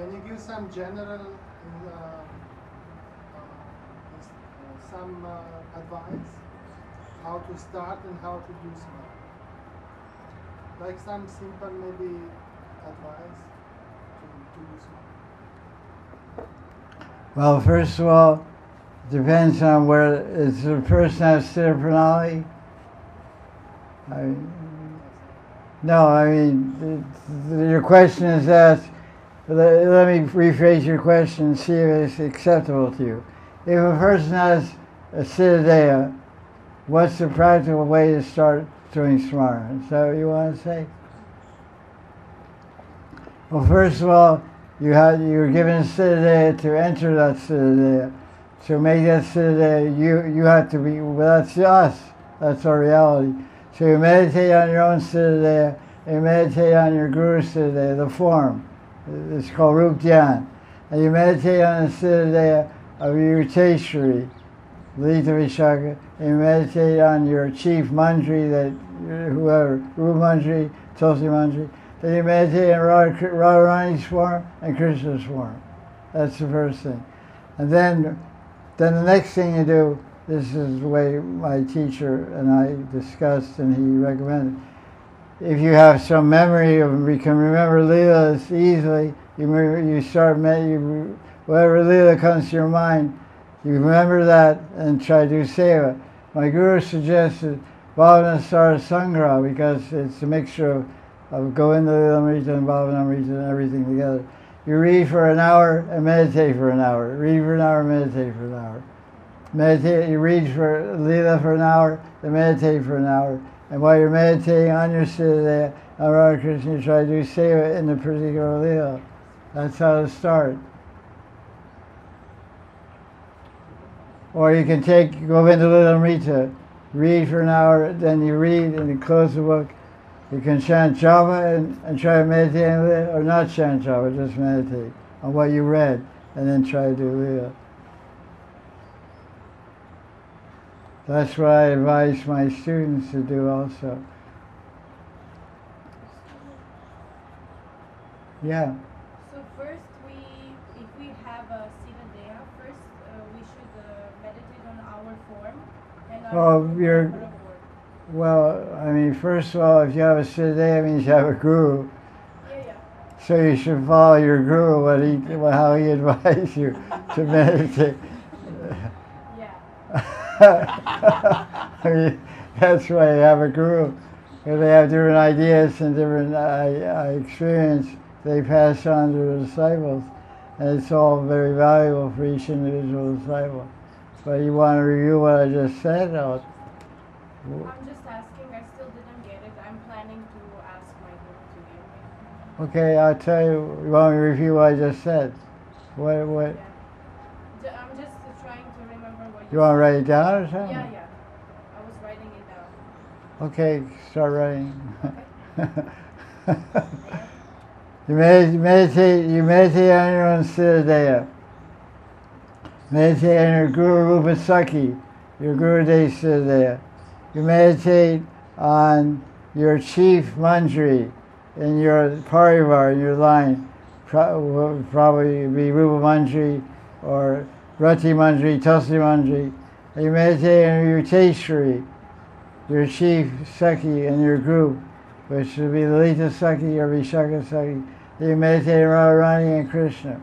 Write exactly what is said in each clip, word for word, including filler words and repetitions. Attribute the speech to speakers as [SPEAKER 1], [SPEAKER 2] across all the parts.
[SPEAKER 1] Can you give some general, uh, uh, some uh, advice how to start and how to do smart? Like some simple maybe advice to, to do smart.
[SPEAKER 2] Well, first of all, depends on where is the person have siddha pranali. I, no, I mean it, your question is asked. Let, let me rephrase your question and see if it's acceptable to you. If a person has a siddha, what's the practical way to start doing smart? Is that what you want to say? Well, first of all, you had you're given siddha to enter that siddha. To make that siddha, you you have to be. Well, that's us. That's our reality. So you meditate on your own siddha. You meditate on your guru siddha, the form. It's called Rup Dhyan. And you meditate on the siddha of your Teshri, Lita Vishaka. And you meditate on your chief Mandri, that whoever, Rupa Mandri, Tulsi Mandri. Then you meditate on Radharani's form and Krishna's form. That's the first thing. And then, then the next thing you do, this is the way my teacher and I discussed and he recommended. If you have some memory of, you can remember Leelas easily, you you start, you, whatever Leela comes to your mind, you remember that and try to do seva. My guru suggested Bhavanasara Sangra because it's a mixture of, of Govinda Lilamrita and Bhavanamrita and everything together. You read for an hour and meditate for an hour. Read for an hour, meditate for an hour. Meditate, you read for Leela for an hour, then meditate for an hour. And while you're meditating on your siddha, on Radha Krishna, you try to do seva in the particular Leela. That's how to start. Or you can take Govinda Lilamrita, read for an hour, then you read and you close the book. You can chant japa and, and try to meditate on Leela, or not chant japa, just meditate on what you read, and then try to do Leela. That's what I advise my students to do also. Yeah.
[SPEAKER 3] So first, we, if we have a siddha deha, first uh, we should uh, meditate on our form and our
[SPEAKER 2] Well, you're,
[SPEAKER 3] form.
[SPEAKER 2] well, I mean, first of all, if you have a siddha, that means you have a guru.
[SPEAKER 3] Yeah, yeah.
[SPEAKER 2] So you should follow your guru, what he, how he advised you to meditate. I mean, that's why you have a guru. Because they have different ideas and different uh, uh, experience they pass on to the disciples. And it's all very valuable for each individual disciple. But you want to review what I just said? Or,
[SPEAKER 3] I'm just asking, I still didn't get it. I'm planning to ask my guru to give me.
[SPEAKER 2] okay, I'll tell you. You want me to review what I just said? What? What?
[SPEAKER 3] Yeah. J- I'm just uh, trying to remember what you
[SPEAKER 2] You want to
[SPEAKER 3] said.
[SPEAKER 2] write it down or something?
[SPEAKER 3] Yeah, yeah. I was writing it down.
[SPEAKER 2] Okay, start writing.
[SPEAKER 3] Okay.
[SPEAKER 2] You med- meditate, you meditate on your own siddha. Meditate on your Guru Rupa Sakhi, your Guru Day siddha. You meditate on your chief Mandri in your parivar, in your line. Pro- probably be Rupa Mandri or Rati Mandri, Tulsi Mandri. And you meditate on your Teshri, your chief Sakhi in your group, which would be Lalita Sakhi or Vishaka Sakhi. You meditate on Radharani and Krishna.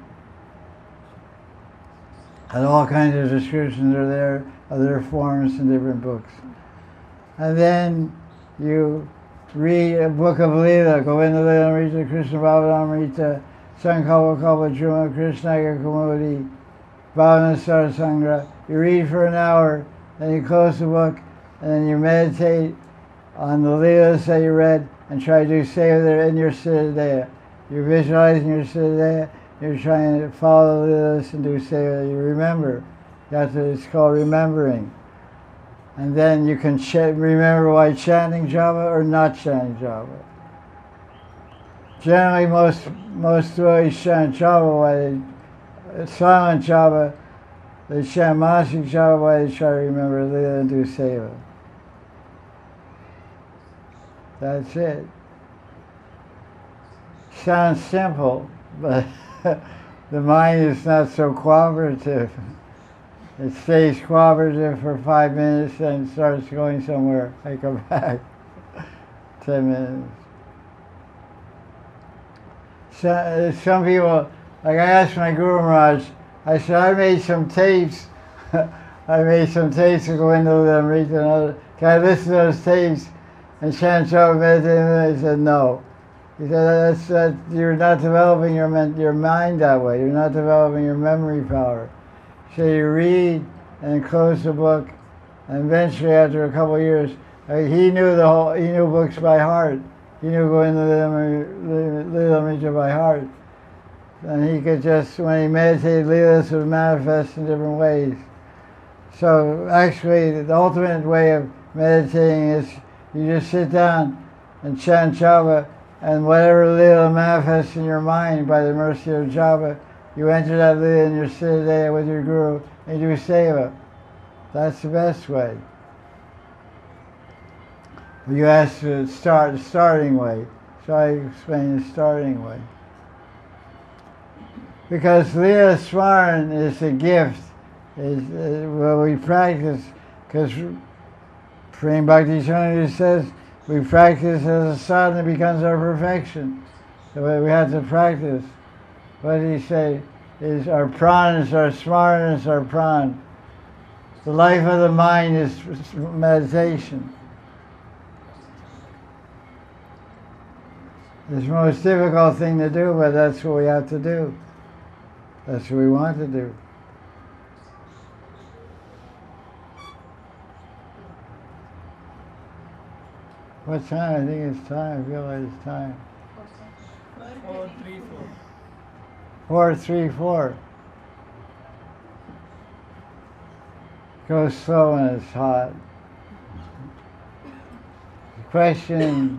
[SPEAKER 2] And all kinds of descriptions are there of their forms in different books. And then you read a book of Leela, Govinda Lilamrita, Krishna Bhavanamrita, Sankalpa Kalpa Juma, Krishna Kamodi, Bhavanasara Sangra. You read for an hour, then you close the book, and then you meditate on the Leelas that you read and try to do seva there in your siddha. You're visualizing your siddha, you're trying to follow the Leelas and do seva. You remember. That's what it's called, remembering. And then you can ch- remember why chanting japa or not chanting japa. Generally, most most devotees chant japa while they, silent japa, they chant masik japa while they try to remember Leela and do seva. That's it. Sounds simple, but the mind is not so cooperative. It stays cooperative for five minutes and starts going somewhere. I come back. Ten minutes. So, some people, like I asked my Guru Maharaj, I said, I made some tapes. I made some tapes to go into them, read another. Can I listen to those tapes and chant Japa meditate? He said, no. He said, that's, that, you're not developing your, your mind that way. You're not developing your memory power. So you read and close the book, and eventually after a couple of years, uh, he knew the whole, he knew books by heart. He knew going to the Lila by heart. And he could just, when he meditated, Leelas would manifest in different ways. So actually, the ultimate way of meditating is you just sit down and chant japa, and whatever Leela manifests in your mind by the mercy of japa, you enter that Leela in your siddha with your guru and do seva. That's the best way. You asked to start the starting way, so I explain the starting way. Because Leela Smaran is a gift, is uh, what we practice, because Prem Bhakti Chandra says we practice as a sadhana becomes our perfection. So we have to practice. What did he say? Is our prana is our smarana is our prana. The life of the mind is meditation. It's the most difficult thing to do, but that's what we have to do. That's what we want to do. What time? I think it's time. I feel like it's time.
[SPEAKER 4] Four, three, four.
[SPEAKER 2] Four, three, four. Go slow when it's hot. Question